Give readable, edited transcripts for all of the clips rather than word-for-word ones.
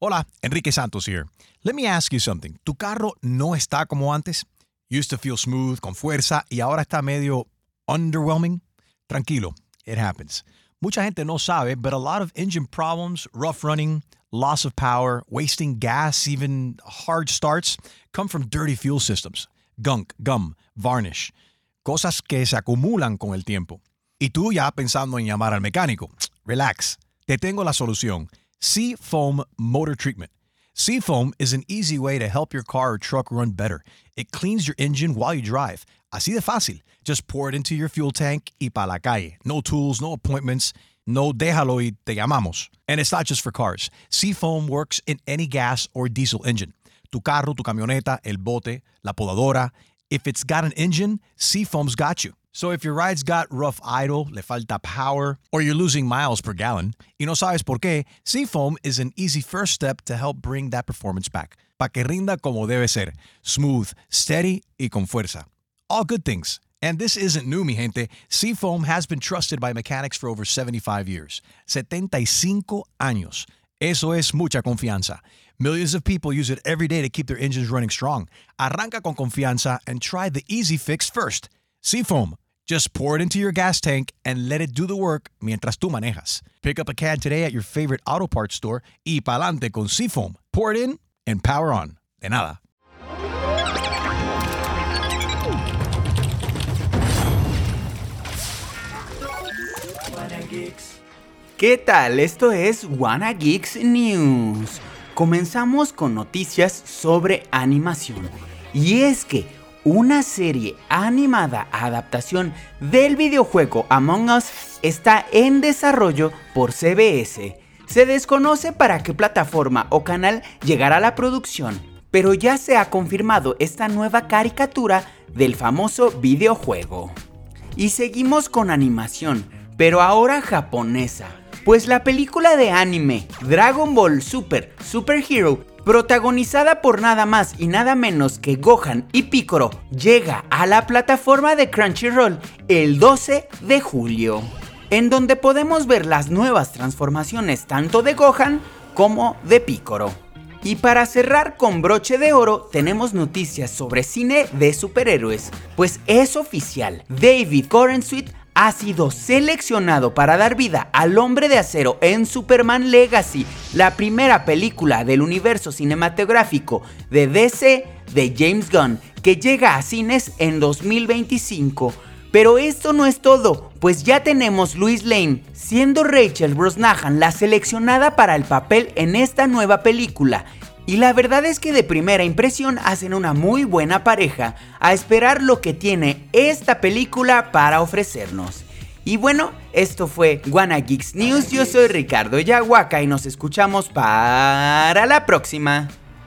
Hola, Enrique Santos here. Let me ask you something. ¿Tu carro no está como antes? Used to feel smooth, con fuerza, y ahora está medio underwhelming? Tranquilo, it happens. Mucha gente no sabe, but a lot of engine problems, rough running, loss of power, wasting gas, even hard starts, come from dirty fuel systems. Gunk, gum, varnish. Cosas que se acumulan con el tiempo. Y tú ya pensando en llamar al mecánico. Relax. Te tengo la solución. Seafoam Motor Treatment. Seafoam is an easy way to help your car or truck run better. It cleans your engine while you drive. Así de fácil. Just pour it into your fuel tank y pa la calle. No tools, no appointments. No déjalo y te llamamos. And it's not just for cars. Seafoam works in any gas or diesel engine. Tu carro, tu camioneta, el bote, la podadora. If it's got an engine, Seafoam's got you. So if your ride's got rough idle, le falta power, or you're losing miles per gallon, y no sabes por qué, Seafoam is an easy first step to help bring that performance back. Pa' que rinda como debe ser. Smooth, steady, y con fuerza. All good things. And this isn't new, mi gente. Seafoam has been trusted by mechanics for over 75 years. 75 años. Eso es mucha confianza. Millions of people use it every day to keep their engines running strong. Arranca con confianza and try the easy fix first. Seafoam. Just pour it into your gas tank and let it do the work mientras tú manejas. Pick up a can today at your favorite auto parts store y pa'lante con Seafoam. Pour it in and power on. De nada. ¿Qué tal? Esto es Wanna Geeks News. Comenzamos con noticias sobre animación. Y es que una serie animada adaptación del videojuego Among Us está en desarrollo por CBS. Se desconoce para qué plataforma o canal llegará la producción, pero ya se ha confirmado esta nueva caricatura del famoso videojuego. Y seguimos con animación, pero ahora japonesa, pues la película de anime Dragon Ball Super Hero, protagonizada por nada más y nada menos que Gohan y Piccolo, llega a la plataforma de Crunchyroll el 12 de julio, en donde podemos ver las nuevas transformaciones tanto de Gohan como de Piccolo. Y para cerrar con broche de oro, tenemos noticias sobre cine de superhéroes, pues es oficial, David Corenswet ha sido seleccionado para dar vida al Hombre de Acero en Superman Legacy, la primera película del universo cinematográfico de DC de James Gunn, que llega a cines en 2025. Pero esto no es todo, pues ya tenemos Lois Lane, siendo Rachel Brosnahan la seleccionada para el papel en esta nueva película. Y la verdad es que de primera impresión hacen una muy buena pareja, a esperar lo que tiene esta película para ofrecernos. Y bueno, esto fue Wanna Geeks News, yo soy Ricardo Yahuaca y nos escuchamos para la próxima.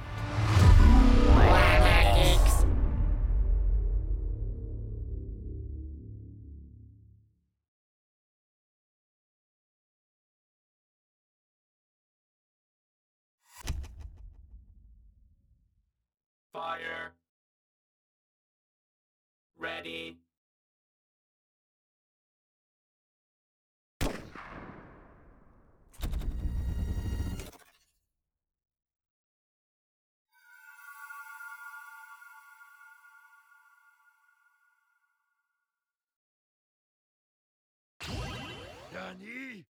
Fire. Ready. Nani?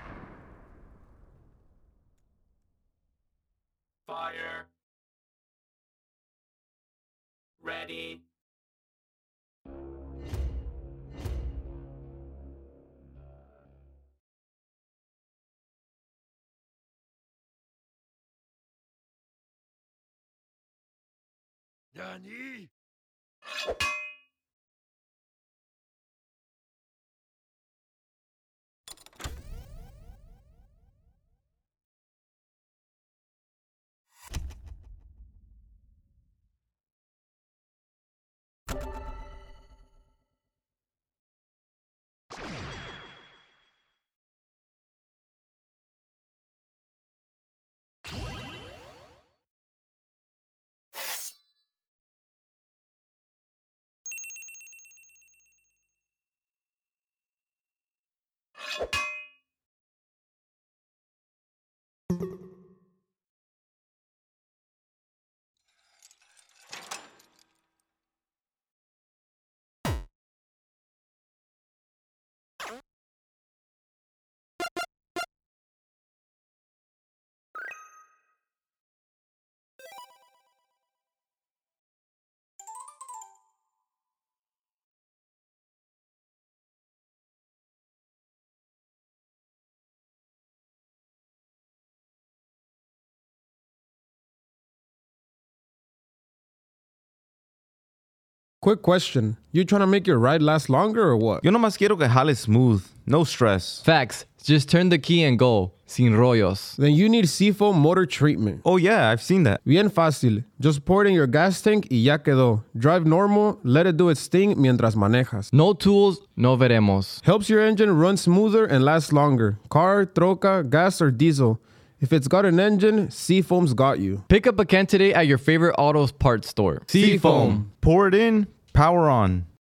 Fire. Ready. Nani? Quick question. You trying to make your ride last longer or what? Yo nomás quiero que jale smooth. No stress. Facts. Just turn the key and go. Sin rollos. Then you need Seafoam motor treatment. Oh yeah, I've seen that. Bien fácil. Just pour it in your gas tank y ya quedó. Drive normal, let it do its thing mientras manejas. No tools, no veremos. Helps your engine run smoother and last longer. Car, troca, gas, or diesel. If it's got an engine, Seafoam's got you. Pick up a can today at your favorite auto parts store. Seafoam. Pour it in, power on.